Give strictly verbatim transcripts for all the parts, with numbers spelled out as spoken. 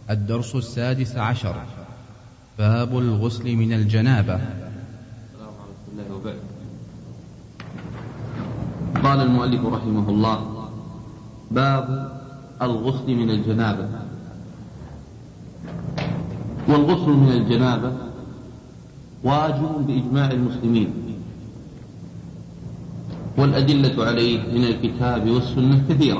الدرس السادس عشر. باب الغسل من الجنابة. قال المؤلف رحمه الله: باب الغسل من الجنابة. والغسل من الجنابة واجب بإجماع المسلمين، والأدلة عليه من الكتاب والسنة كثيرة.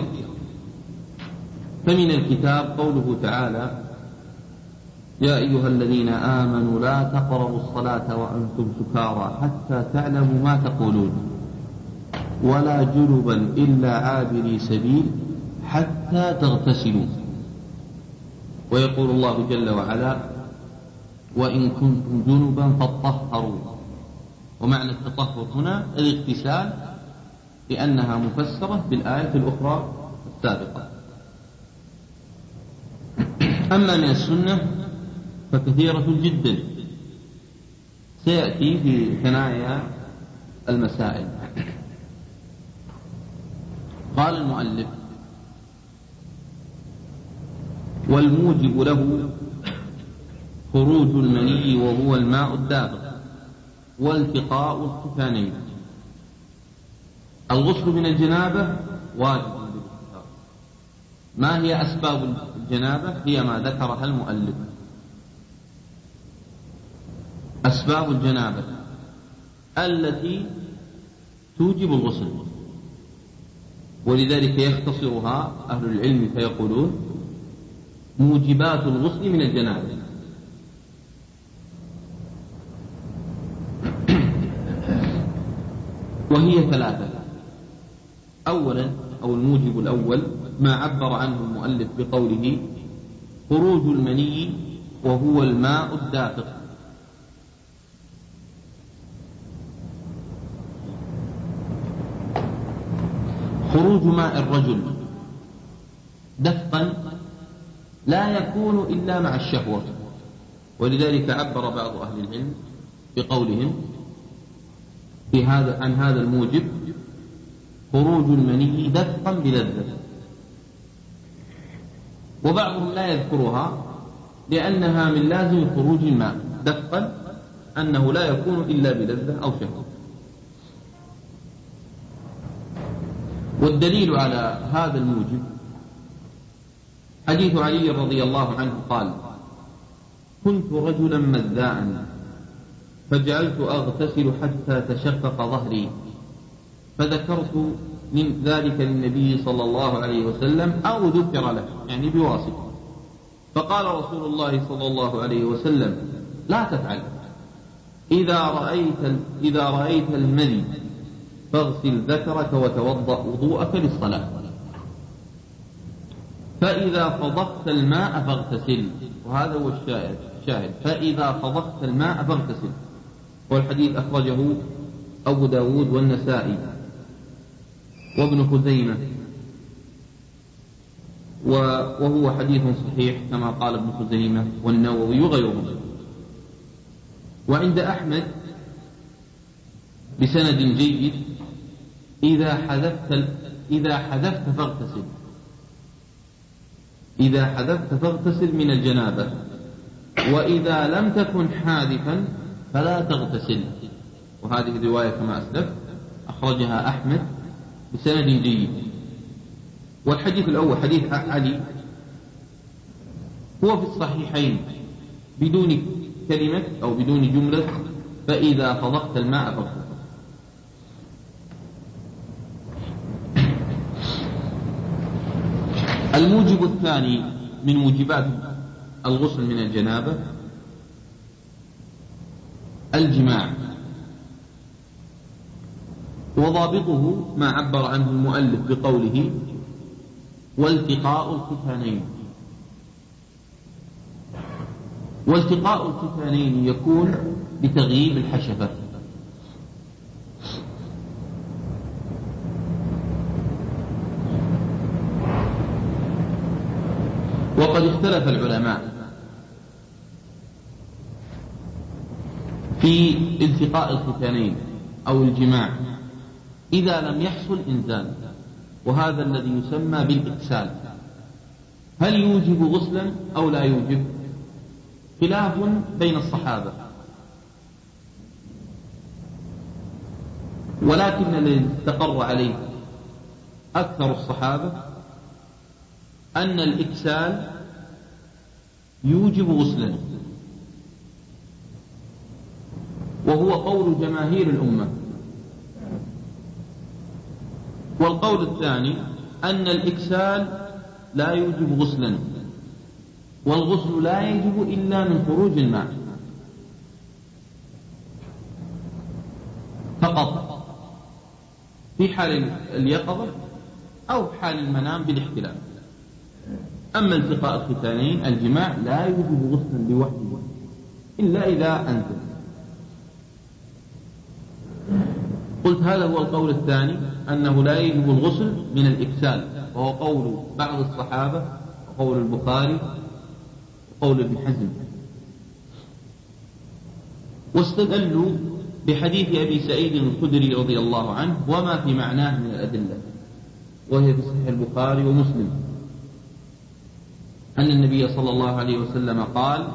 فمن الكتاب قوله تعالى: يا أيها الذين آمنوا لا تقربوا الصلاة وأنتم سكارى حتى تعلموا ما تقولون ولا جنبا إلا عابري سبيل حتى تغتسلوا. ويقول الله جل وعلا: وإن كنتم جنبا فاطهروا. ومعنى التطهر هنا الاغتسال، لأنها مفسرة بالآية الأخرى السابقة. أما من السنة فكثيرة جدا، سيأتي في ثنايا المسائل. قال المؤلف: والموجب له خروج المني وهو الماء الدافق والتقاء الختانين. الغسل من الجنابة واجب بالاختصار. ما هي أسباب الجنابة؟ هي ما ذكرها المؤلف. أسباب الجنابة التي توجب الغسل، ولذلك يختصرها أهل العلم فيقولون: موجبات الغسل من الجنابة. وهي ثلاثة. أولا، أو الموجب الأول، ما عبر عنه المؤلف بقوله: خروج المني وهو الماء الدافق. خروج ماء الرجل دفقا لا يكون إلا مع الشهوة، ولذلك عبر بعض أهل العلم بقولهم في هذا عن هذا الموجب: خروج المني دفقا بلذة. وبعضهم لا يذكرها لأنها من لازم خروج الماء دفقا، أنه لا يكون إلا بلذة أو شهوة. والدليل على هذا الموجب حديث علي رضي الله عنه قال: كنت رجلا مذاعا فجعلت أغتسل حتى تشقق ظهري، فذكرت من ذلك للنبي صلى الله عليه وسلم أو ذكر له، يعني بواسطة، فقال رسول الله صلى الله عليه وسلم: لا تفعل، إذا رأيت, إذا رأيت المذي فاغسل ذكرك وتوضأ وضوءك للصلاة، فإذا فضقت الماء فاغتسل. وهذا هو الشاهد: فإذا فضقت الماء فاغتسل. والحديث أخرجه أبو داود والنسائي وابن خزيمة، وهو حديث صحيح كما قال ابن خزيمة والنووي وغيرهم. وعند أحمد بسند جيد: إذا حذفت إذا حذفت فاغتسل، إذا حذفت فاغتسل من الجنابة، وإذا لم تكن حاذفا فلا تغتسل. وهذه الرواية كما أسلف أخرجها أحمد بسند جيد. والحديث الأول حديث علي هو في الصحيحين بدون كلمة أو بدون جملة فإذا فضقت الماء فاغتسل. الموجب الثاني من موجبات الغسل من الجنابة الجماع، وضابطه ما عبر عنه المؤلف بقوله: والتقاء الختانين. والتقاء الختانين يكون بتغييب الحشفة، وقد اختلف العلماء في التقاء الختانين أو الجماع إذا لم يحصل إنزال، وهذا الذي يسمى بالإكسال. هل يوجب غسلا أو لا يوجب؟ خلاف بين الصحابة، ولكن الذي استقر عليه أكثر الصحابة أن الإكسال يوجب غسلا، وهو قول جماهير الأمة. والقول الثاني أن الإكسال لا يوجب غسلا، والغسل لا يجب إلا من خروج الماء فقط، في حال اليقظة أو حال المنام بالاحتلام. أما التقاء الختانين الجماع لا يوجب غسلا لوحده إلا إذا أنزل. قلت هذا هو القول الثاني، أنه لا يجب الغسل من الإكسال، وهو قول بعض الصحابة وقول البخاري وقول ابن حزم. واستدلوا بحديث أبي سعيد الخدري رضي الله عنه وما في معناه من الأدلة، وهي في صحيح البخاري ومسلم، أن النبي صلى الله عليه وسلم قال: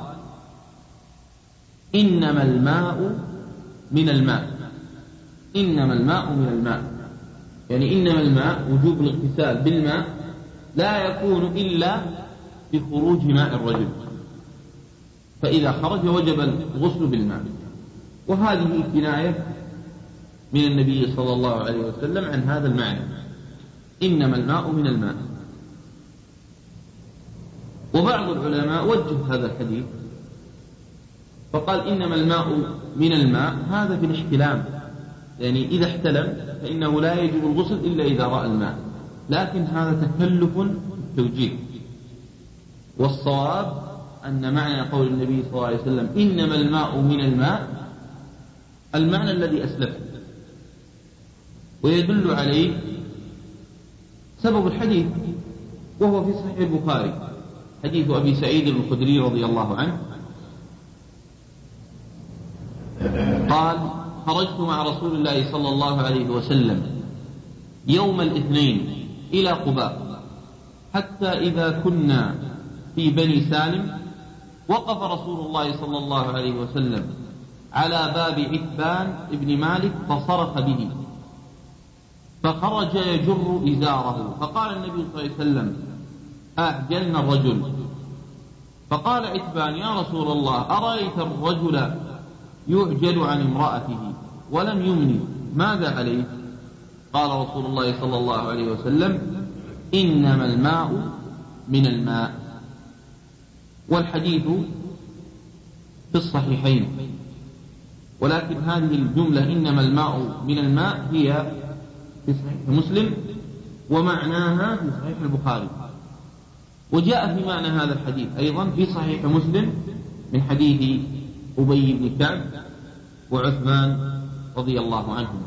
إنما الماء من الماء، إنما الماء من الماء، يعني إنما الماء وجوب الاغتسال بالماء لا يكون إلا بخروج ماء الرجل، فإذا خرج وجب الغسل بالماء. وهذه كناية من النبي صلى الله عليه وسلم عن هذا المعنى، إنما الماء من الماء. وبعض العلماء وجه هذا الحديث فقال إنما الماء من الماء، هذا في الاحتلام، يعني إذا احتلم فإنه لا يجب الغسل إلا إذا رأى الماء، لكن هذا تكلف في التوجيه. والصواب أن معنى قول النبي صلى الله عليه وسلم إنما الماء من الماء المعنى الذي أسلفه، ويدل عليه سبب الحديث، وهو في صحيح البخاري حديث أبي سعيد الخدري رضي الله عنه قال: خرجت مع رسول الله صلى الله عليه وسلم يوم الاثنين إلى قباء، حتى إذا كنا في بني سالم وقف رسول الله صلى الله عليه وسلم على باب عتبان ابن مالك فصرخ به، فخرج يجر إزاره، فقال النبي صلى الله عليه وسلم: أعجلنا الرجل. فقال عتبان: يا رسول الله، أرأيت الرجل يعجل عن امرأته ولم يمني، ماذا عليه؟ قال رسول الله صلى الله عليه وسلم: إنما الماء من الماء. والحديث في الصحيحين، ولكن هذه الجملة إنما الماء من الماء هي في صحيح مسلم، ومعناها في صحيح البخاري. وجاء في معنى هذا الحديث أيضا في صحيح مسلم من حديث أبي بن كعب وعثمان رضي الله عنهم.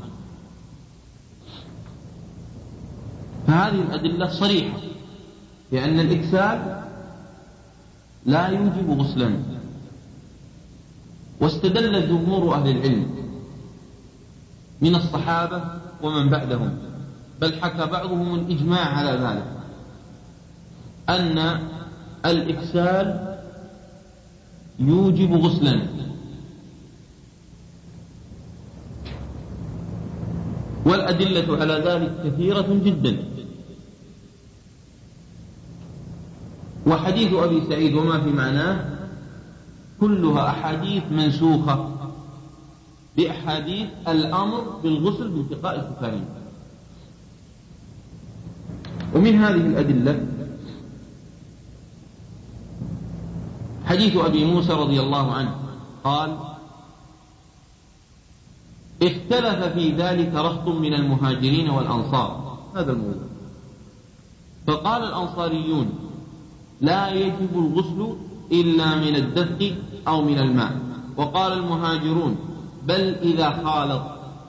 فهذه الأدلة صريحة بأن الإكسال لا يوجب غسلا. واستدل جمهور أهل العلم من الصحابة ومن بعدهم، بل حكى بعضهم الإجماع على ذلك، أن الإكسال يوجب غسلا. والأدلة على ذلك كثيرة جدا. وحديث أبي سعيد وما في معناه كلها أحاديث منسوخة بأحاديث الأمر بالغسل بانتقاء الختانين. ومن هذه الأدلة حديث أبي موسى رضي الله عنه قال: اختلف في ذلك رهط من المهاجرين والأنصار، هذا الموضوع، فقال الأنصاريون: لا يجب الغسل إلا من الدفء أو من الماء. وقال المهاجرون: بل إذا خالط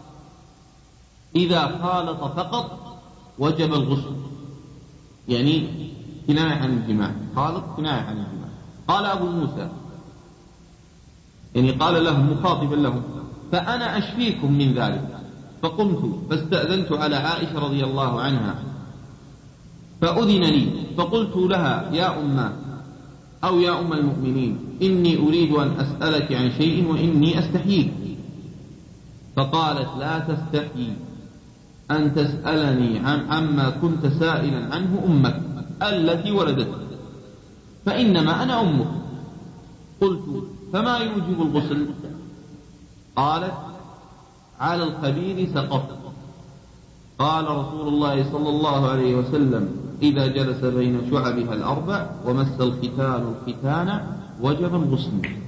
إذا خالط فقط وجب الغسل، يعني كناية عن الجماع، خالط كناية عن الجماع. قال أبو موسى، يعني قال لهم مخاطبا لهم: فأنا أشفيكم من ذلك. فقمت فاستأذنت على عائشة رضي الله عنها، فأذن لي فقلت لها يا أمه أو يا أم المؤمنين إني أريد أن أسألك عن شيء وإني أستحييك. فقالت لا تستحي أن تسألني عن عما كنت سائلا عنه أمك التي ولدتك فإنما أنا أمك. قلت فما يوجب الغسل؟ قالت على الخبير سقط. قال رسول الله صلى الله عليه وسلم إذا جلس بين شعبها الأربع ومس الختان الختان وجب الغسل.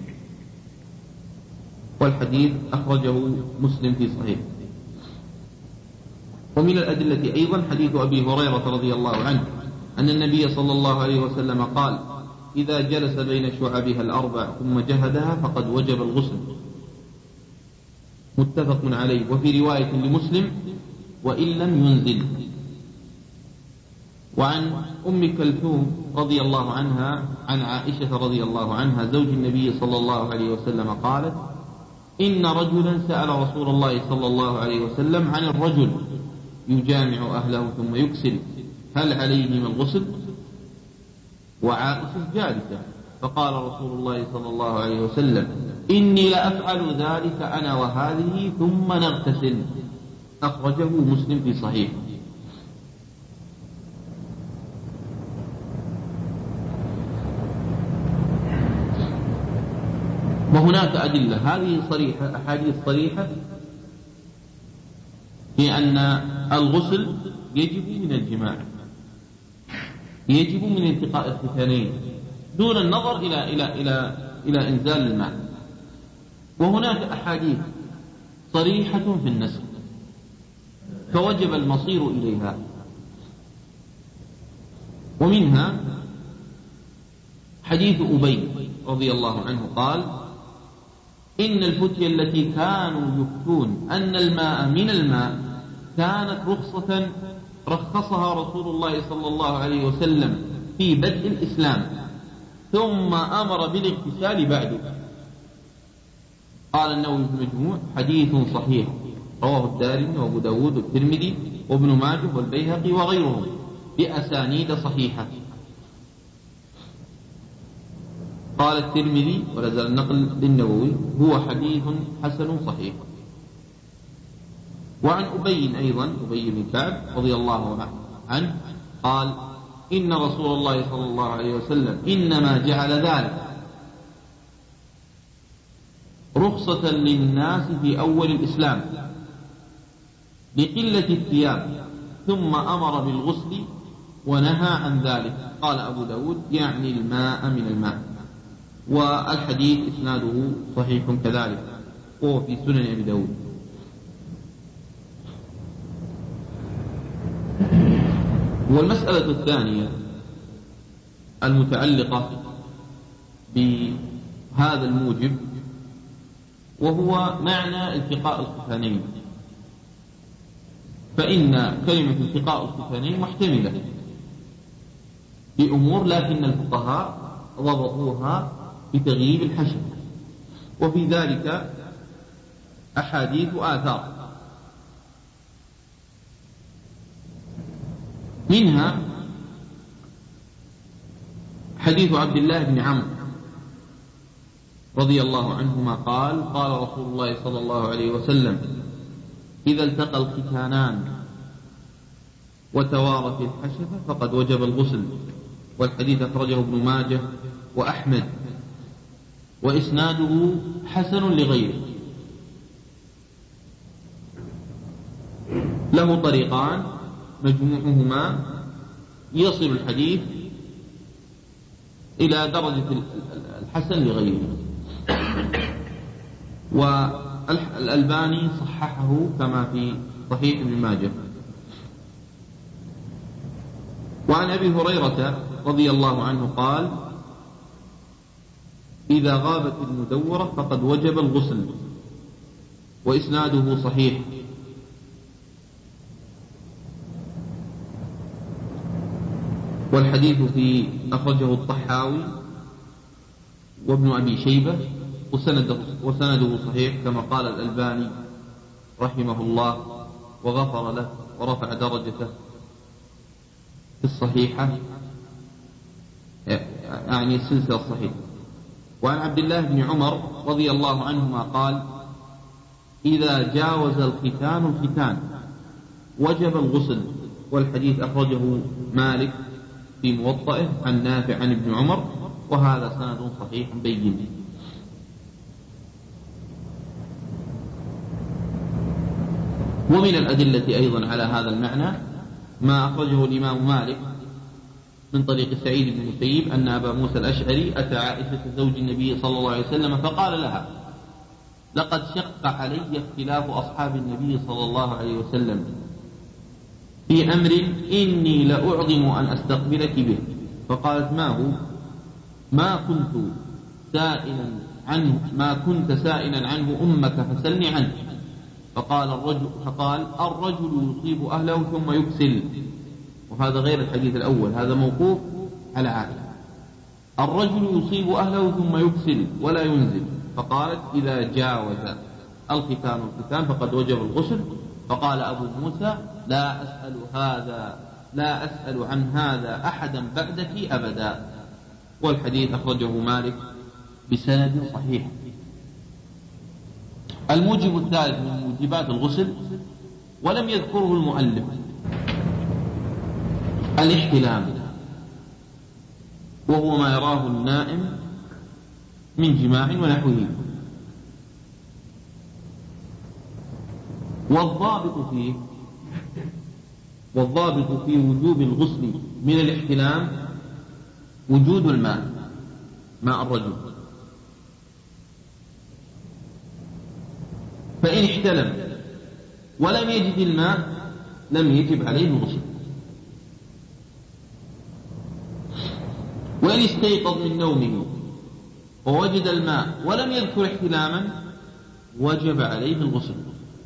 والحديث أخرجه مسلم في صحيح. ومن الأدلة أيضا حديث أبي هريرة رضي الله عنه أن النبي صلى الله عليه وسلم قال إذا جلس بين شعبها الأربع ثم جهدها فقد وجب الغسل. متفق عليه. وفي رواية لمسلم وإن لم ينزل. وعن أم كلثوم رضي الله عنها عن عائشة رضي الله عنها زوج النبي صلى الله عليه وسلم قالت إن رجلا سأل رسول الله صلى الله عليه وسلم عن الرجل يجامع أهله ثم يكسل هل عليه من الغسل؟ وعائشة جالسة فقال رسول الله صلى الله عليه وسلم إني لأفعل ذلك أنا وهذه ثم نغتسل. أخرجه مسلم في صحيح. وهناك أدلة هذه صريحة أحاديث صريحة في أن الغسل يجب من الجماع يجب من التقاء الختانين دون النظر إلى إلى إلى إلى إنزال الماء. وهناك أحاديث صريحة في النسخ فوجب المصير إليها. ومنها حديث أبي رضي الله عنه قال إن الفتية التي كانوا يفتون أن الماء من الماء كانت رخصة رخصها رسول الله صلى الله عليه وسلم في بدء الإسلام ثم أمر بالاغتسال بعده. قال النووي في المجموع حديث صحيح رواه الدارمي وأبو داود والترمذي وابن ماجه والبيهقي وغيرهم بأسانيد صحيحة. قال الترمذي ولا زال النقل للنووي هو حديث حسن صحيح. وعن أبي أيضا أبي بن كعب رضي الله عنه قال إن رسول الله صلى الله عليه وسلم إنما جعل ذلك رخصة للناس في أول الإسلام لقلة الثياب ثم أمر بالغسل ونهى عن ذلك. قال أبو داود يعني الماء من الماء. والحديث إسناده صحيح كذلك وهو في سنن أبي داود. والمسألة الثانية المتعلقة بهذا الموجب وهو معنى التقاء الختانين. فإن كلمة التقاء الختانين محتملة بأمور لكن الفقهاء ضبطوها بتغييب الحشد وفي ذلك أحاديث آثار. منها حديث عبد الله بن عمرو رضي الله عنهما قال قال رسول الله صلى الله عليه وسلم إذا التقى الختانان وتوارت الحشفة فقد وجب الغسل. والحديث أخرجه ابن ماجه وأحمد وإسناده حسن لغيره. له طريقان مجموعهما يصل الحديث إلى درجة الحسن لغيره. والألباني صححه كما في صحيح ابن ماجه. وعن أبي هريرة رضي الله عنه قال إذا غابت المدورة فقد وجب الغسل وإسناده صحيح. والحديث في أخرجه الطحاوي وابن أبي شيبة وسنده, وسنده صحيح كما قال الألباني رحمه الله وغفر له ورفع درجته. في الصحيحة يعني السلسلة الصحيحة. وعن عبد الله بن عمر رضي الله عنهما قال: إذا جاوز الختان الختان وجب الغسل. والحديث أخرجه مالك في موطئه عن نافع عن ابن عمر، وهذا سند صحيح بين. ومن الأدلة أيضا على هذا المعنى ما أخرجه الإمام مالك من طريق سعيد بن المسيب أن أبا موسى الأشعري أتى عائشة زوج النبي صلى الله عليه وسلم فقال لها: لقد شق علي اختلاف أصحاب النبي صلى الله عليه وسلم في أمر إني لأعظم أن أستقبلك به. فقالت: ما هو؟ ما كنت سائلا عنه ما كنت سائلا عنه أمك فسلني عنه. فقال الرجل فقال الرجل يصيب أهله ثم يكسل، وهذا غير الحديث الأول، هذا موقوف على عائشة. الرجل يصيب أهله ثم يكسل ولا ينزل. فقالت: إذا جاوز الختان الختان فقد وجب الغسل. فقال أبو موسى: لا أسأل هذا لا أسأل عن هذا أحدا بعدك أبدا. والحديث أخرجه مالك بسند صحيح. الموجب الثالث من موجبات الغسل ولم يذكره المؤلف الاحتلام، وهو ما يراه النائم من جماع ونحوه. والضابط فيه والضابط في وجوب الغسل من الاحتلام وجود الماء ماء الرجل، فإن احتلم ولم يجد الماء لم يجب عليه الغسل. وإن استيقظ من نومه ووجد الماء ولم يذكر احتلاما وجب عليه الغسل.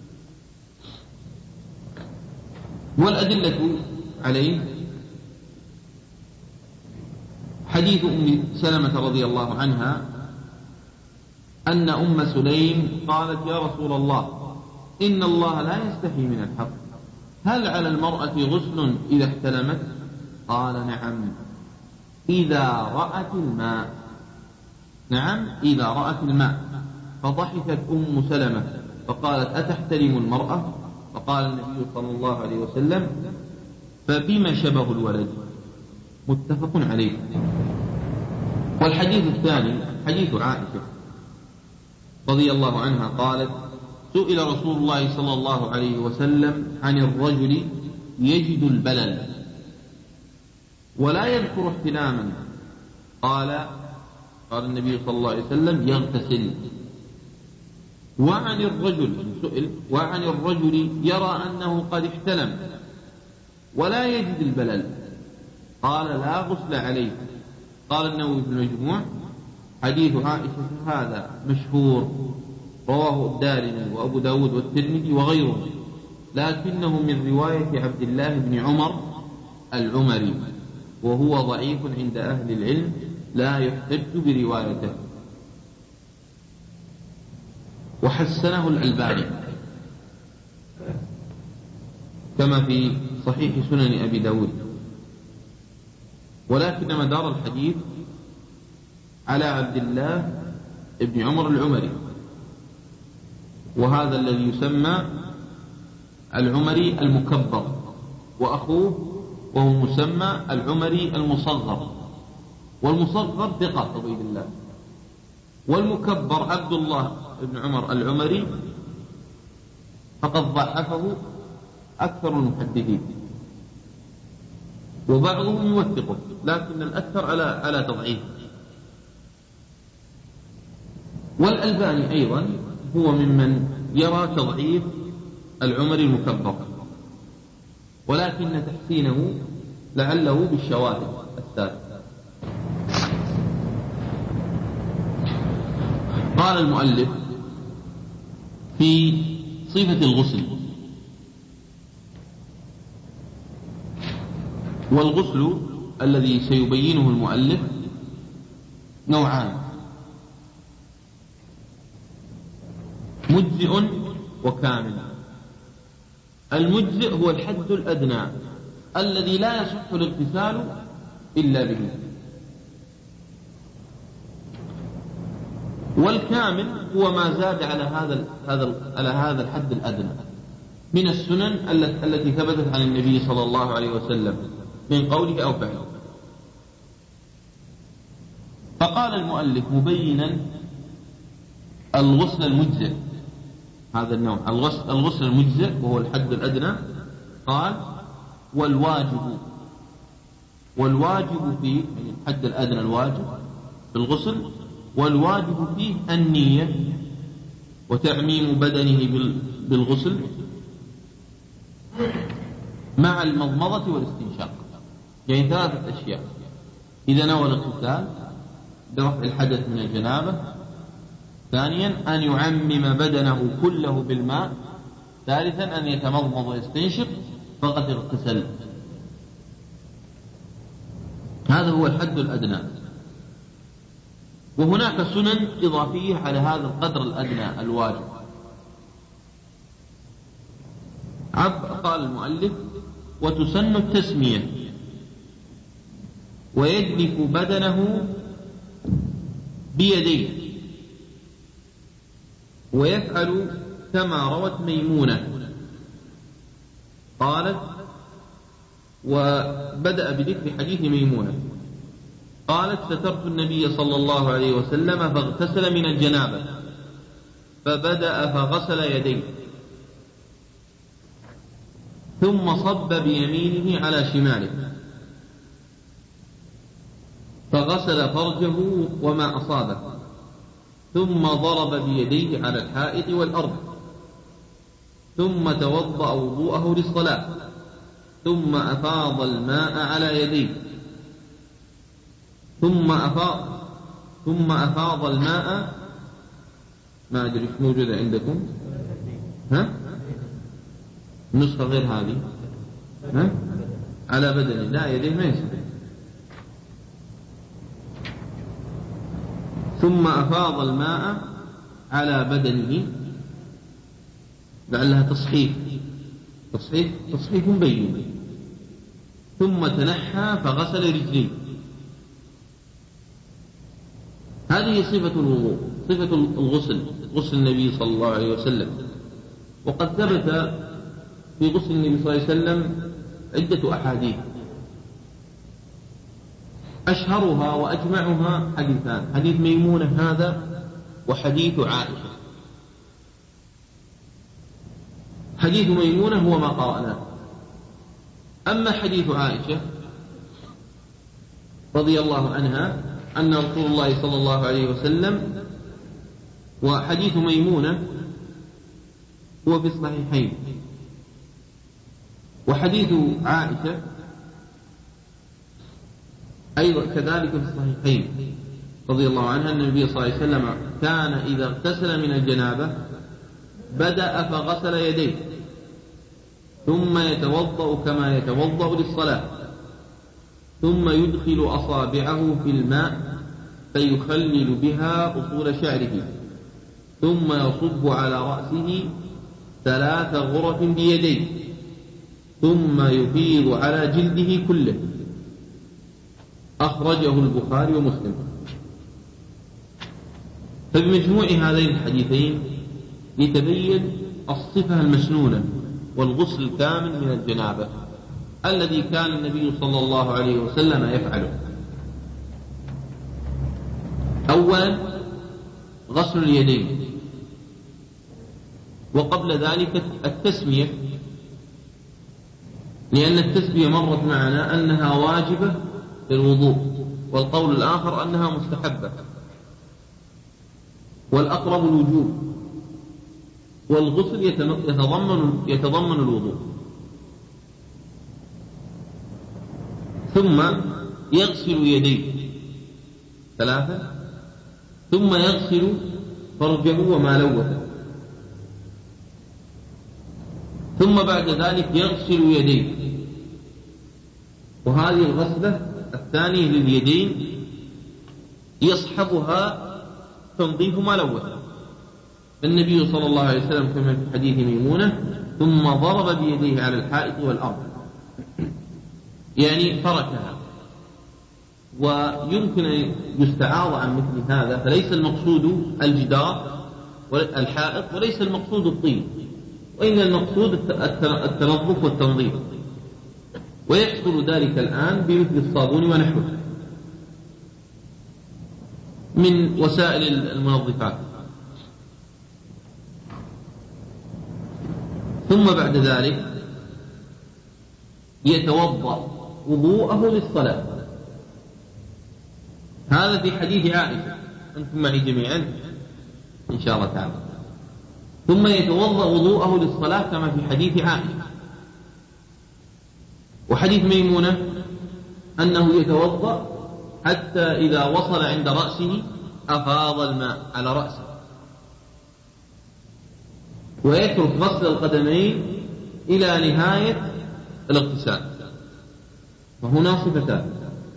والأدلة عليه حديث أم سلمة رضي الله عنها أن أم سليم قالت: يا رسول الله، إن الله لا يستحي من الحق، هل على المرأة غسل إذا احتلمت؟ قال: نعم إذا رأت الماء نعم إذا رأت الماء. فضحكت أم سلمة فقالت: أتحتلم المرأة؟ فقال النبي صلى الله عليه وسلم: فبما شبه الولد؟ متفق عليه. والحديث الثاني حديث عائشة رضي الله عنها قالت: سئل رسول الله صلى الله عليه وسلم عن الرجل يجد البلل ولا يذكر احتلاما، قال قال النبي صلى الله عليه وسلم: يغتسل. وعن الرجل سئل وعن الرجل يرى أنه قد احتلم ولا يجد البلل، قال: لا غسل عليه. قال النووي في المجموع: حديث عائشة هذا مشهور، رواه الدارمي وأبو داود والترمذي وغيره، لكنه من رواية عبد الله بن عمر العمري، وهو ضعيف عند أهل العلم لا يحتج بروايته. وحسنه الألباني كما في صحيح سنن أبي داود. ولكن مدار الحديث على عبد الله بن عمر العمري، وهذا الذي يسمى العمري المكبر، وأخوه وهو مسمى العمري المصغر. والمصغر ثقة عبيد الله، والمكبر عبد الله بن عمر العمري فقد ضعفه أكثر المحدثين، وبعضهم يوثقه، لكن الأكثر على على تضعيف. والألباني أيضا هو ممن يرى تضعيف العمري المكبر، ولكن تحسينه لعله بالشواهد الثابتة. قال المؤلف في صفة الغسل: والغسل الذي سيبينه المؤلف نوعان: مجزئ وكامل. المجزئ هو الحد الأدنى الذي لا يصح الاغتسال إلا به. والكامل هو ما زاد على هذا هذا على هذا الحد الأدنى من السنن التي ثبتت عن النبي صلى الله عليه وسلم من قوله أو فعله. فقال المؤلف مبينا الغسل المجزئ، هذا النوع الغسل, الغسل المجزئ وهو الحد الأدنى، قال والواجب والواجب فيه، يعني الحد الأدنى الواجب في الغسل، والواجب فيه النية وتعميم بدنه بالغسل مع المضمضة والاستنشاق، يعني ثلاثة أشياء: إذا نوى الاغتسال برفع الحدث من الجنابة، ثانيا أن يعمم بدنه كله بالماء، ثالثا أن يتمضمض ويستنشق فقد اغتسل. هذا هو الحد الأدنى. وهناك سنن إضافية على هذا القدر الأدنى الواجب. قال المؤلف وتسن التسمية ويدلك بدنه بيديه، ويفعل كما روت ميمونة قالت، وبدأ بذكر حديث ميمونة قالت: سترت النبي صلى الله عليه وسلم فاغتسل من الجنابة فبدأ فغسل يديه ثم صب بيمينه على شماله فغسل فرجه وما أصابه، ثم ضرب بيديه على الحائط والأرض، ثم توضأ وضوءه للصلاة، ثم أفاض الماء على يديه، ثم أفاض ثم أفاض الماء، ما أدري إيش موجودة عندكم، ها؟ نسخة غير هذه، ها؟ على بدنه، لا يديه ما يصح. ثم أفاض الماء على بدنه، لعلها تصحيح تصحيح تصحيح مبين، ثم تنحى فغسل رجليه. هذه صفة الوضوء، صفة الغسل، غسل النبي صلى الله عليه وسلم. وقد ثبت في غسل النبي صلى الله عليه وسلم عدة أحاديث، أشهرها وأجمعها حديثان: حديث ميمونة هذا وحديث عائشة. حديث ميمونة هو ما قرأناه. أما حديث عائشة رضي الله عنها أن رسول الله صلى الله عليه وسلم، وحديث ميمونة هو في الصحيحين، وحديث عائشة أيضا كذلك في الصحيحين رضي الله عنها أن النبي صلى الله عليه وسلم كان إذا اغتسل من الجنابة بدأ فغسل يديه ثم يتوضأ كما يتوضأ للصلاة، ثم يدخل أصابعه في الماء فيخلل بها أصول شعره، ثم يصب على رأسه ثلاث غرف بيديه، ثم يفيض على جلده كله. أخرجه البخاري ومسلم. فبمجموع هذين الحديثين يتبين الصفة المسنونة والغسل الكامل من الجنابة الذي كان النبي صلى الله عليه وسلم يفعله. أولا غسل اليدين، وقبل ذلك التسمية، لأن التسمية مرت معنا أنها واجبة للوضوء، والقول الآخر أنها مستحبة، والأقرب الوجوب، والغسل يتضمن يتضمن الوضوء. ثم يغسل يديه ثلاثة، ثم يغسل فرجه وما لوثه، ثم بعد ذلك يغسل يديه. وهذه الغسلة الثانية لليدين يصحبها تنظيف ما لوثه. النبي صلى الله عليه وسلم كما في حديث ميمونة: ثم ضرب بيديه على الحائط والأرض. يعني تركها. ويمكن أن يستعاض عن مثل هذا، فليس المقصود الجدار الحائط وليس المقصود الطين، وإن المقصود التنظف والتنظيف، ويحصل ذلك الآن بمثل الصابون ونحوه من وسائل المنظفات. ثم بعد ذلك يتوضأ وضوءه للصلاة. هذا في حديث عائشة، أنتم معي جميعا إن شاء الله تعالى. ثم يتوضأ وضوءه للصلاة كما في حديث عائشة. وحديث ميمونة أنه يتوضأ حتى إذا وصل عند رأسه أفاض الماء على رأسه، ويترك غسل القدمين إلى نهاية الاغتسال. وهنا صفتان.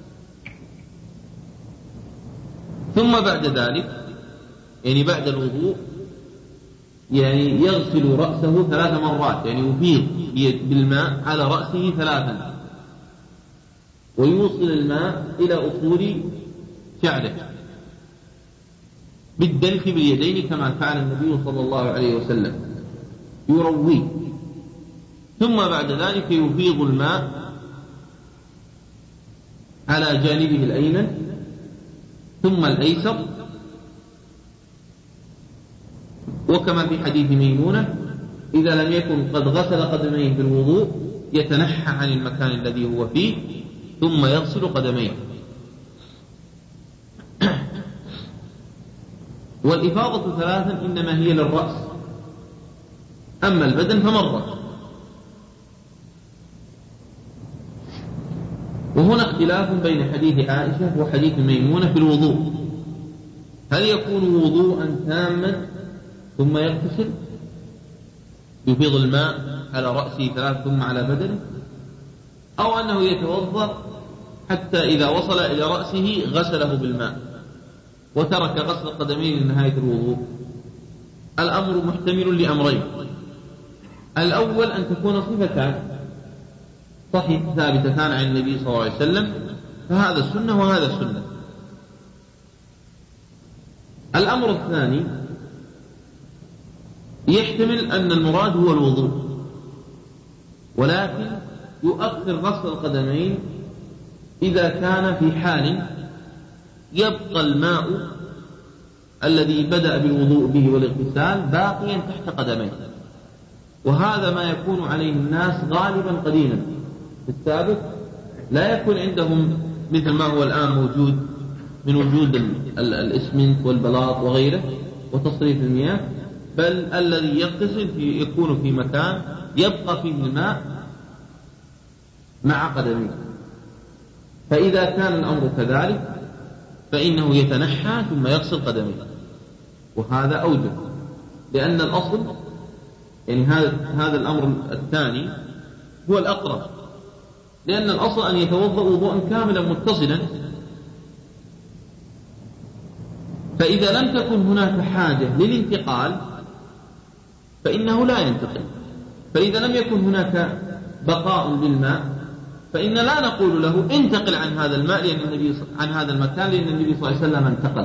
ثم بعد ذلك يعني بعد الوضوء يعني يغسل رأسه ثلاث مرات، يعني يفيض بالماء على رأسه ثلاثا، ويوصل الماء إلى أصول شعره بالدلك باليدين كما فعل النبي صلى الله عليه وسلم، يرويه. ثم بعد ذلك يفيض الماء على جانبه الأيمن ثم الأيسر، وكما في حديث ميمونة إذا لم يكن قد غسل قدميه بالوضوء يتنحى عن المكان الذي هو فيه ثم يغسل قدميه. والإفاضة ثلاثا إنما هي للرأس، أما البدن فمرة. وهنا اختلاف بين حديث عائشة وحديث ميمونة في الوضوء، هل يكون وضوءا تاما ثم يغتسل يفيض الماء على رأسه ثلاث ثم على بدنه، أو أنه يتوضأ حتى إذا وصل إلى رأسه غسله بالماء وترك غسل القدمين لنهاية الوضوء؟ الأمر محتمل لأمرين. الأول أن تكون صفتان صحيح ثابتتان عن النبي صلى الله عليه وسلم، فهذا السنة وهذا السنة. الأمر الثاني يحتمل أن المراد هو الوضوء، ولكن يؤخر غسل القدمين إذا كان في حال يبقى الماء الذي بدأ بالوضوء به والاغتسال باقيا تحت قدميه، وهذا ما يكون عليه الناس غالبا قديما. في السابق لا يكون عندهم مثل ما هو الآن موجود من وجود الإسمنت والبلاط وغيره وتصريف المياه، بل الذي يغتسل في يكون في مكان يبقى فيه الماء مع قدميه. فإذا كان الأمر كذلك فإنه يتنحى ثم يغسل قدميه، وهذا أوجه، لأن الأصل يعني هذا هذا الأمر الثاني هو الأقرب، لأن الأصل أن يتوضأ وضوءا كاملا متصلا. فإذا لم تكن هناك حاجة للانتقال فإنه لا ينتقل. فإذا لم يكن هناك بقاء للماء فإن لا نقول له انتقل عن هذا الماء لأن النبي عن هذا المكان لأن النبي صلى الله عليه وسلم انتقل.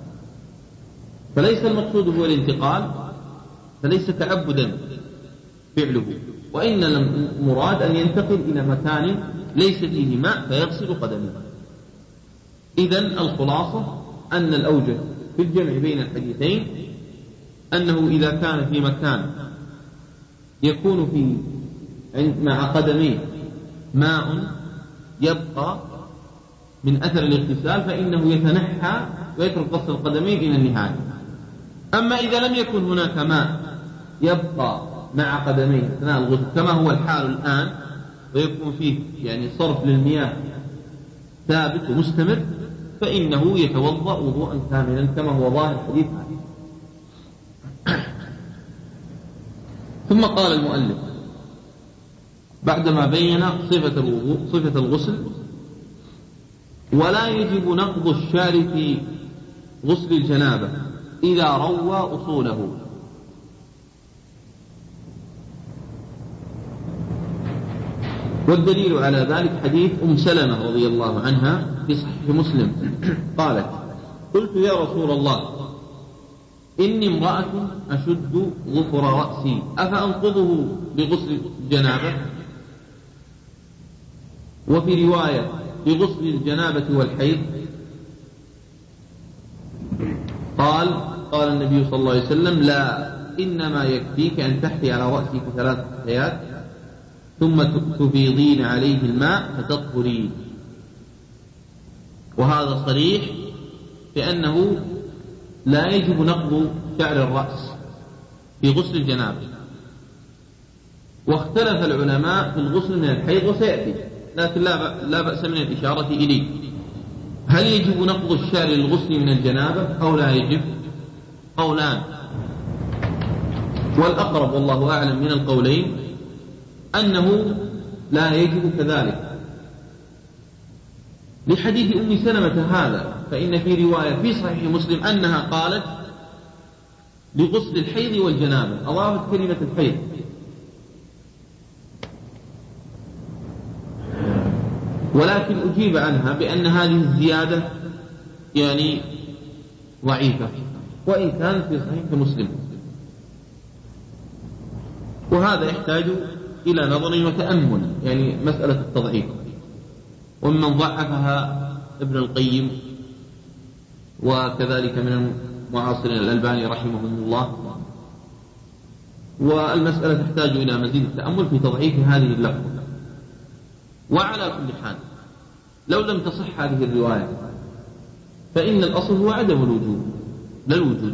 فليس المقصود هو الانتقال، فليس تعبدا فعله، وإن المراد أن ينتقل إلى مكان ليس فيه ماء فيغسل قدمه. إذن الخلاصة أن الأوجه في الجمع بين الحديثين أنه إذا كان في مكان يكون في مع قدميه ماء يبقى من أثر الاغتسال فإنه يتنحى ويترك غسل القدمين إلى النهاية. أما إذا لم يكن هناك ماء يبقى مع قدميه أثناء الغسل كما هو الحال الآن ويكون فيه يعني صرف للمياه ثابت ومستمر، فإنه يتوضأ وضوءا كاملا كما هو ظاهر الحديث. ثم قال المؤلف بعدما بين صفة الوضوء صفة الغسل: ولا يجب نقض الشعر في غسل الجنابة إذا روى أصوله. والدليل على ذلك حديث أم سلمة رضي الله عنها في صحيح مسلم قالت: قلت يا رسول الله إني امرأة أشد ظفر رأسي أفأنقضه بغسل الجنابة؟ وفي رواية بغسل الجنابة والحيض. قال قال النبي صلى الله عليه وسلم: لا، إنما يكفيك أن تحثي على رأسك ثلاث حثيات ثم تفيضين عليه الماء فتطهرين. وهذا صريح بأنه لا يجب نقض شعر الرأس في غسل الجنابة. واختلف العلماء في الغسل من الحيض وسيأتي، لكن لا بأس من الإشارة إليه. هل يجب نقض الشعر للغسل من الجنابة أو لا يجب؟ قولان، والأقرب والله أعلم من القولين أنه لا يجب كذلك، لحديث أم سلمة هذا، فإن في رواية في صحيح مسلم أنها قالت لغسل الحيض والجنابة، أضافت كلمة الحيض. ولكن أجيب عنها بأن هذه الزيادة يعني ضعيفة، وإن كانت في صحيح مسلم، وهذا يحتاج إلى نظر وتأمل، يعني مسألة التضعيف. ومن ضعفها ابن القيم وكذلك من المعاصرين الألباني رحمهم الله. والمسألة تحتاج إلى مزيد التأمل في تضعيف هذه اللفظة. وعلى كل حال لو لم تصح هذه الرواية فإن الأصل هو عدم الوجوب لا الوجود.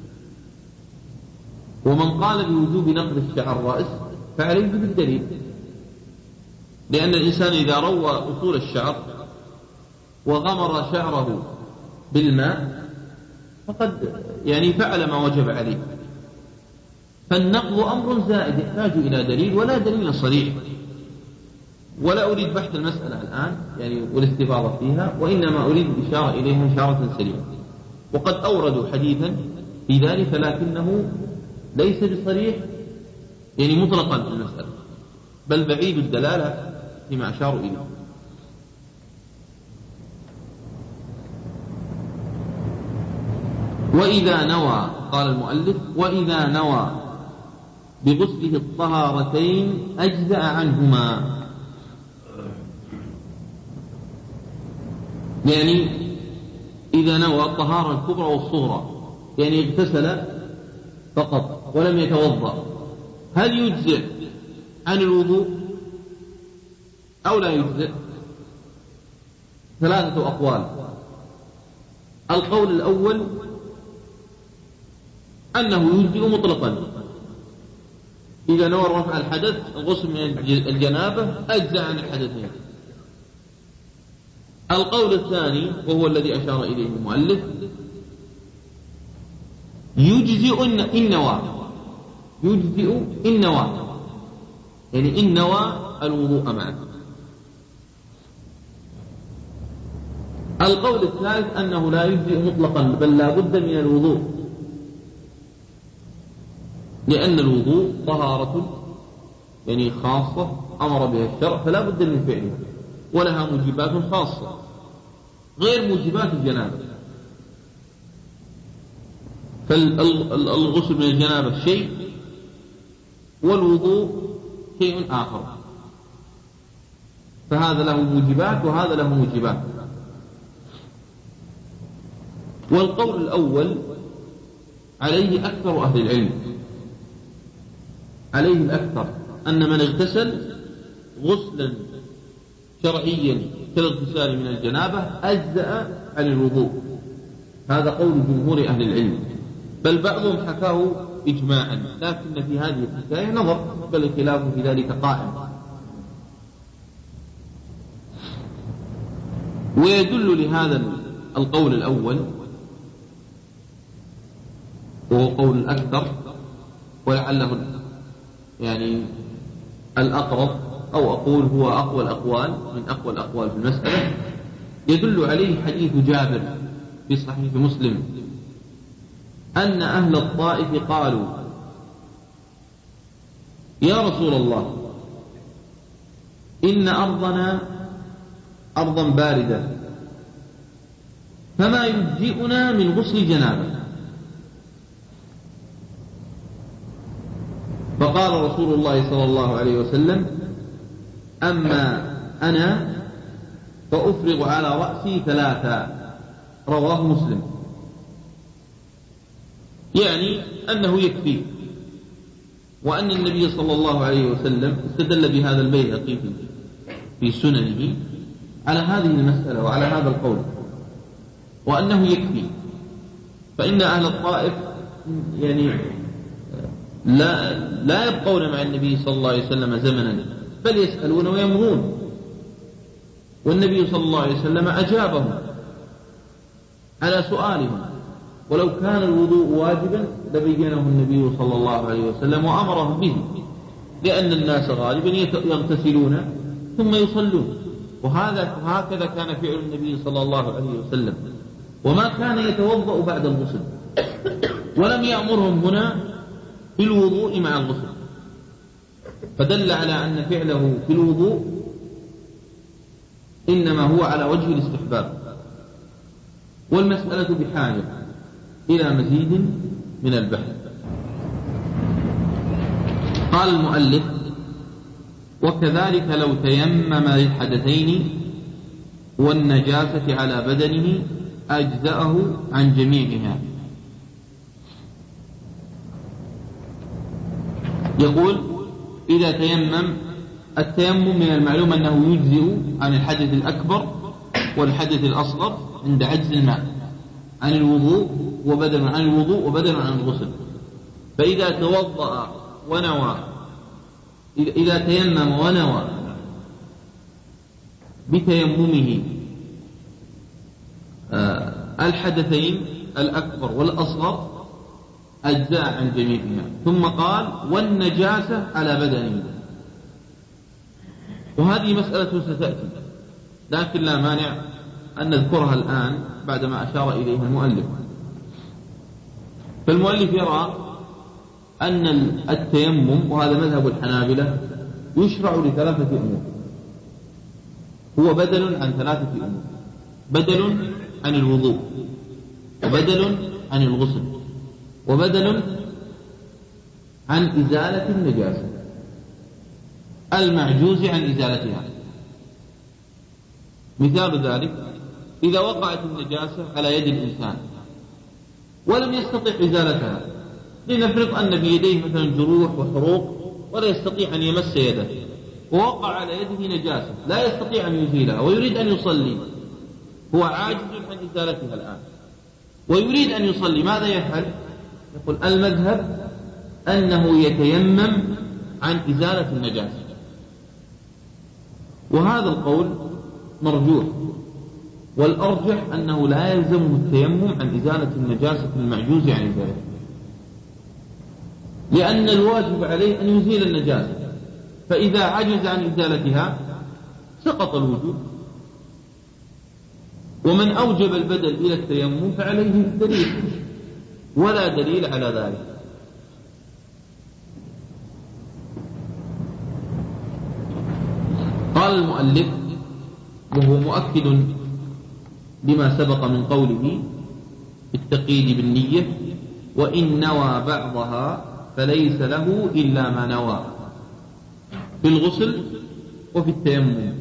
ومن قال بوجوب نقض الشعر الرأس فعليه بالدليل، لأن الإنسان إذا روى أصول الشعر وغمر شعره بالماء فقد يعني فعل ما وجب عليه. فالنقض أمر زائد يحتاج إلى دليل ولا دليل صريح. ولا أريد بحث المسألة الآن يعني والاستفاضة فيها، وإنما أريد الإشارة إليها إشارة سريعة. وقد أوردوا حديثا في ذلك لكنه ليس بصريح يعني مطلقا في المسألة، بل بعيد الدلالة فيما أشاروا إليه. وإذا نوى، قال المؤلف: وإذا نوى بغسله الطهارتين أجزأ عنهما. يعني إذا نوى الطهارة الكبرى والصغرى، يعني اغتسل فقط ولم يتوضأ، هل يجزئ عن الوضوء أو لا يجزئ؟ ثلاثة أقوال. القول الأول أنه يجزئ مطلقا، إذا نوى رفع الحدث الغسل من الجنابة أجزأ عن الحدثين. القول الثاني وهو الذي أشار إليه المؤلف: يجزئ إن نوى، يجزئ إن نوى، يعني إن نوى الوضوء معه. القول الثالث أنه لا يجزئ مطلقا، بل لا بد من الوضوء، لأن الوضوء طهارة يعني خاصة أمر بها الشرع فلا بد من فعلها، ولها موجبات خاصة غير موجبات الجنابة. فالغسل من الجنابة شيء والوضوء شيء آخر، فهذا له موجبات وهذا له موجبات. والقول الأول عليه أكثر أهل العلم، عليه الأكثر أن من اغتسل غسلا شرعيا كالاغتسال من الجنابة أجزأ عن الوضوء. هذا قول جمهور أهل العلم، بل بعضهم حكاه إجماعا، لكن في هذه الحكاية نظر، بل الخلاف في ذلك قائم. ويدل لهذا القول الأول وهو قول الأكثر، ولعله يعني الأقرب، أو أقول هو أقوى الأقوال من أقوى الأقوال في المسألة، يدل عليه حديث جابر في صحيح مسلم أن أهل الطائف قالوا: يا رسول الله إن أرضنا أرضا باردة فما يجزئنا من غسل جنابة. فقال رسول الله صلى الله عليه وسلم: أما أنا فأفرغ على رأسي ثلاثا. رواه مسلم. يعني أنه يكفي، وأن النبي صلى الله عليه وسلم استدل بهذا البيهقي في سننه على هذه المسألة وعلى هذا القول، وأنه يكفي. فإن أهل الطائف يعني لا لا يبقون مع النبي صلى الله عليه وسلم زمنا، بل يسألون ويمضون، والنبي صلى الله عليه وسلم أجابهم على سؤالهم. ولو كان الوضوء واجبا لبينه النبي صلى الله عليه وسلم وأمرهم به، لأن الناس غالبا يغتسلون ثم يصلون، وهذا وهكذا كان فعل النبي صلى الله عليه وسلم، وما كان يتوضأ بعد الغسل، ولم يأمرهم هنا بالوضوء مع الغسل، فدل على أن فعله في الوضوء إنما هو على وجه الاستحباب. والمسألة بحاجة إلى مزيد من البحث. قال المؤلف: وكذلك لو تيمم للحدثين والنجاسة على بدنه أجزأه عن جميعها. يقول: إذا تيمم، التيمم من المعلوم أنه يجزئ عن الحدث الأكبر والحدث الأصغر عند عجز الماء عن الوضوء وبدل عن الوضوء وبدل عن الغسل. فإذا توضأ ونوى إذا تيمم ونوى بتيممه الحدثين الأكبر والأصغر أجزاء عن جميعها. ثم قال: والنجاسة على بدنه. وهذه مسألة ستأتي، لكن لا مانع أن نذكرها الآن بعدما أشار إليها المؤلف. فالمؤلف يرى أن التيمم، وهذا مذهب الحنابلة، يشرع لثلاثة أمور. هو بدل عن ثلاثة أمور: بدل عن الوضوء، وبدل عن الغسل، وبدل عن إزالة النجاسة المعجوز عن إزالتها. مثال ذلك: إذا وقعت النجاسة على يد الإنسان ولم يستطع إزالتها، لنفرض أن بيديه مثلا جروح وحروق ولا يستطيع أن يمس يده، ووقع على يده نجاسة لا يستطيع أن يزيلها ويريد أن يصلي، هو عاجز عن إزالتها الآن ويريد أن يصلي، ماذا يفعل؟ يقول المذهب أنه يتيمم عن إزالة النجاسة، وهذا القول مرجوح، والأرجح أنه لا يلزمه التيمم عن إزالة النجاسة المعجوز عن إزالتها، لأن الواجب عليه أن يزيل النجاسة، فإذا عجز عن إزالتها سقط الوجوب. ومن أوجب البدل إلى التيمم فعليه الدليل، ولا دليل على ذلك. قال المؤلف وهو مؤكد لما سبق من قوله بالتقييد بالنية: وإن نوى بعضها فليس له إلا ما نوى، في الغسل وفي التيمم.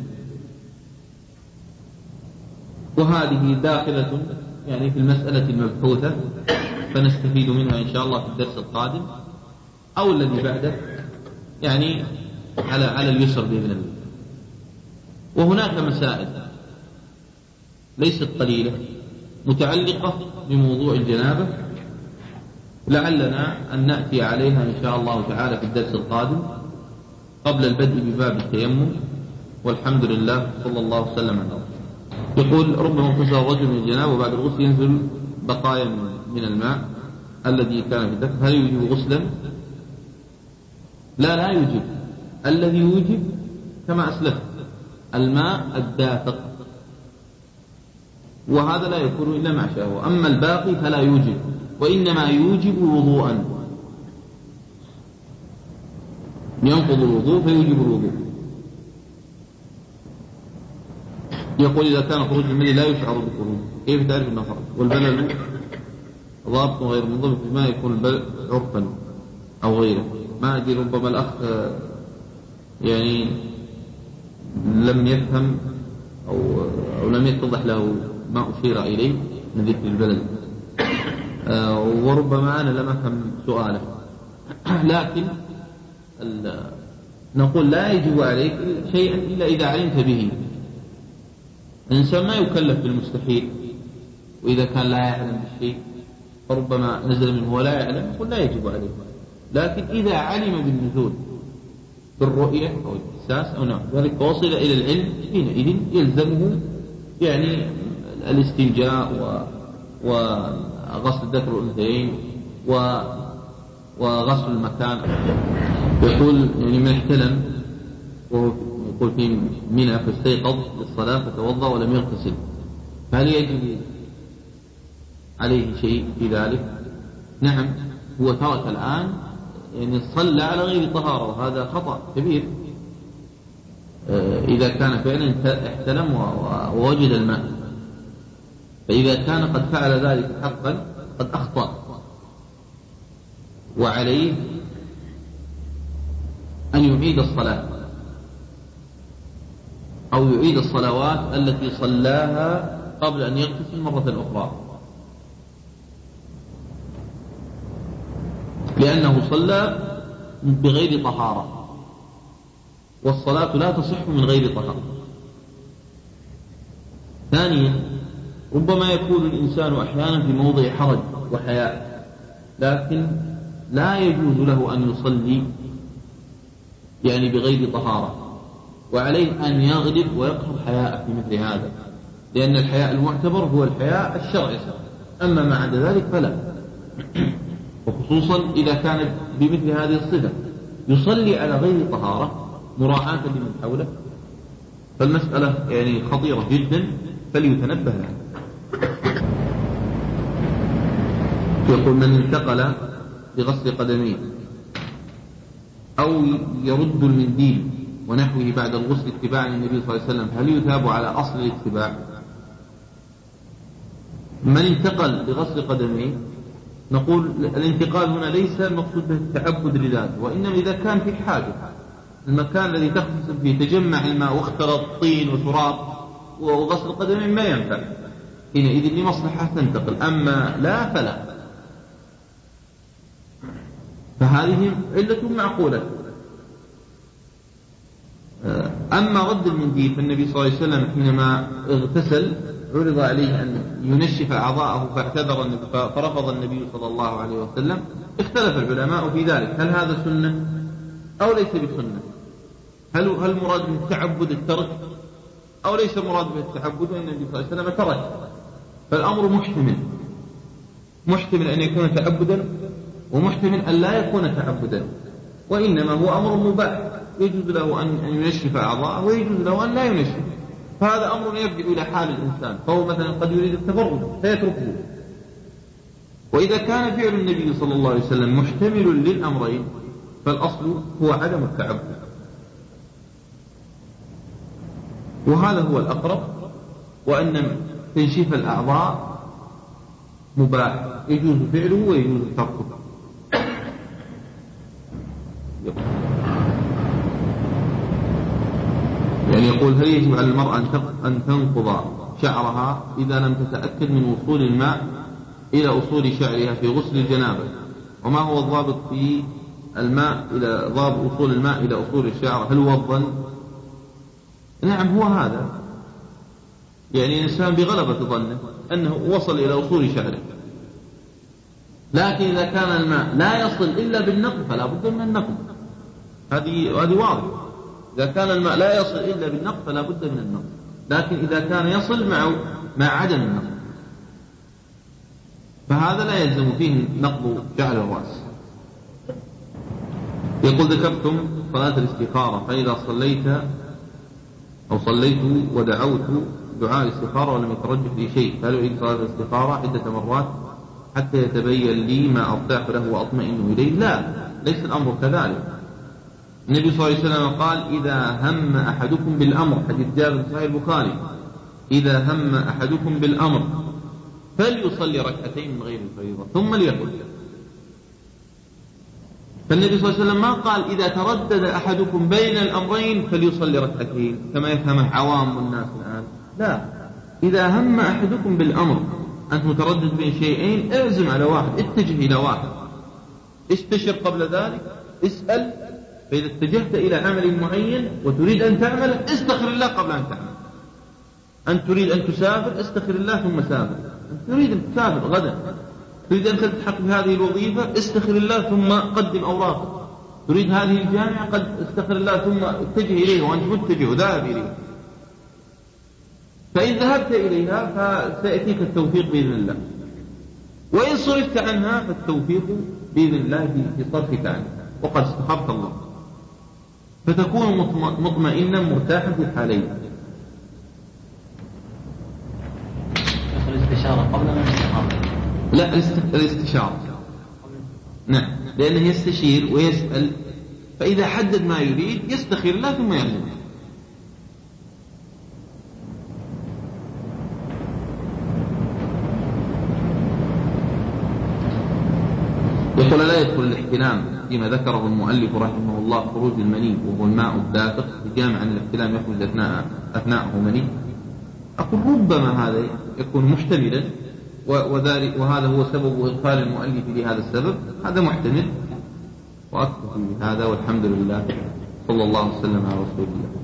وهذه داخلة يعني في المسألة المبحوثة، فنستفيد منها إن شاء الله في الدرس القادم أو الذي بعده، يعني على على اليسر بإذن الله. وهناك مسائل ليست قليلة متعلقة بموضوع الجنابة، لعلنا أن نأتي عليها إن شاء الله تعالى في الدرس القادم قبل البدء بباب التيمم. والحمد لله، صلى الله وسلم على رسوله. يقول: ربما اغتسل الرجل من الجنابة وبعد الغسل ينزل بقايا من الماء الذي كان في الدفن، هل يوجب غسلا؟ لا لا يوجب. الذي يوجب كما أسلفت الماء الدافق، وهذا لا يكون إلا مع شهوة. أما الباقي فلا يوجب، وإنما يوجب وضوءا، ينقض الوضوء فيوجب الوضوء. يقول إذا كان خروج المني لا يشعر بخروج كيف تعرف أنه خرج؟ والبلل ضابط غير منضبط بما يكون البلل عرفا أو غيره. ما أدري ربما الأخ يعني لم يفهم أو, أو لم يتضح له ما أشير إليه من ذكر البلد، آه وربما أنا لم أفهم سؤاله. لكن نقول لا يجب عليك شيئا إلا إذا علمت به. الإنسان ما يكلف بالمستحيل، وإذا كان لا يعلم بالشيء فربما نزل منه ولا يعلم، نقول لا يجب عليه. لكن إذا علم بالنزول بالرؤية أو الإحساس أو نعم ذلك وصل إلى العلم، حينئذ يلزمه يعني الاستنجاء وغسل ذكر الأنثيين وغسل المكان. يقول يعني من احتلم ويقول في منى فاستيقظ للصلاة فتوضأ ولم يغتسل، فهل يجب عليه شيء في ذلك؟ نعم، هو ترك الآن يعني صلى على غير طهارة، وهذا خطأ كبير إذا كان فعلا احتلم ووجد الماء. فإذا كان قد فعل ذلك حقا قد أخطأ، وعليه أن يعيد الصلاة أو يعيد الصلوات التي صلاها قبل أن يغتسل مرة أخرى، لأنه صلى بغير طهارة، والصلاة لا تصح من غير طهارة. ثانيا، ربما يكون الإنسان أحيانا في موضع حرج وحياء، لكن لا يجوز له أن يصلي يعني بغير طهارة، وعليه أن يغلب ويقهر حياء في مثل هذا، لأن الحياء المعتبر هو الحياء الشرعي، أما ما عدا ذلك فلا. وخصوصا إذا كان بمثل هذه الصفة يصلي على غير طهارة مراعاة لمن حوله، فالمسألة يعني خطيرة جدا فليتنبه لها. يقول من انتقل بغسل قدميه أو يرد المنديل ونحوه بعد الغسل اتباعا للنبي صلى الله عليه وسلم، هل يثاب على أصل الاتباع؟ من انتقل بغسل قدميه نقول الانتقال هنا ليس المقصود به التعبد لذاته، وإنما إذا كان في حاجة، المكان الذي تغتسل فيه تجمع الماء واختلط طين وتراب وغسل القدمين ما ينفع، حينئذ لمصلحة تنتقل، أما لا فلا. فهذه علة معقولة. أما رد المنديل فالنبي صلى الله عليه وسلم حينما اغتسل عرض عليه أن ينشف أعضاءه فاعتذر النبي فرفض النبي صلى الله عليه وسلم. اختلف العلماء في ذلك، هل هذا سنة أو ليس بسنة؟ هل هل مراد من التعبد الترك أو ليس مراد من التعبد وأن النبي صلى الله عليه وسلم ترك؟ فالأمر محتمل، محتمل أن يكون تعبدا ومحتمل أن لا يكون تعبدا، وإنما هو أمر مباح يجوز له أن ينشف أعضاءه ويجوز له أن لا ينشف، فهذا أمر يرجع إلى حال الإنسان، فهو مثلا قد يريد التفرد فيتركه. وإذا كان فعل النبي صلى الله عليه وسلم محتمل للأمرين فالأصل هو عدم التعبد، وهذا هو الأقرب، وأن تنشيف الأعضاء مباح يجوز فعله ويجوز تركه. يعني يقول هل يجب على المرأة أن تنقض شعرها إذا لم تتأكد من وصول الماء إلى أصول شعرها في غسل الجنابة؟ وما هو الضابط في الماء إلى ضابط وصول الماء إلى أصول الشعر؟ هل هو الظن؟ نعم هو هذا، يعني الإنسان بغلبة ظنه أنه وصل إلى أصول شعره، لكن إذا كان الماء لا يصل إلا بالنقض فلا بد من النقض، هذه هذه واضحة. إذا كان الماء لا يصل إلا بالنقض فلا بد من النقض، لكن إذا كان يصل مع مع عدم النقض فهذا لا يلزم فيه نقض شعر الرأس. يقول ذكرتم صلاة الاستخارة، فإذا صليت أو صليت ودعوت دعاء الاستخارة ولم يترجح لي شيء، فهل أعيد صلاة الاستخارة عدة مرات حتى يتبين لي ما أرتاح له وأطمئن إليه؟ لا، ليس الأمر كذلك. النبي صلى الله عليه وسلم قال إذا هم أحدكم بالأمر، حديث جابر في صحيح البخاري، إذا هم أحدكم بالأمر فليصلي ركعتين من غير الفريضة ثم ليقل. فالنبي صلى الله عليه وسلم ما قال إذا تردد أحدكم بين الأمرين فليصلي ركعتين كما يفهمه عوام الناس الآن، لا، إذا هم أحدكم بالأمر، أنت متردد بين شيئين، اعزم على واحد، اتجه إلى واحد، استشر قبل ذلك، اسأل. فإذا اتجهت إلى عمل معين وتريد أن تعمل استخر الله قبل أن تعمل. أنت تريد أن تسافر استخر الله ثم سافر. أنت تريد أن تسافر غدا، تريد أن تلتحق بهذه الوظيفة استخر الله ثم قدم أوراقك. تريد هذه الجامعة قد استخر الله ثم اتجه إليه وأنت متجه وذاهب إليه. فإن ذهبت إليها فسيأتيك التوفيق بإذن الله، وإن صرفت عنها فالتوفيق بإذن الله في صرفك عنها وقد استخرت الله، فتكون مطمئنا مرتاحا في الحالين. الاستشارة قبل ما الاستخارة؟ لا، الاستشارة نعم، لأنه يستشير ويسأل، فإذا حدد ما يريد يستخير الله ثم يعلم. يقول لا يدخل الاحتلام فيما ذكره المؤلف رحمه الله خروج المني وهو الماء الدافق بجامع عن الاحتلام يخرج أثناء أثناءه مني. أقول ربما هذا يكون محتملا، وذلك وهذا هو سبب إدخال المؤلف لهذا السبب، هذا محتمل. وأكتفي بهذا والحمد لله، صلى الله وسلم على رسول الله.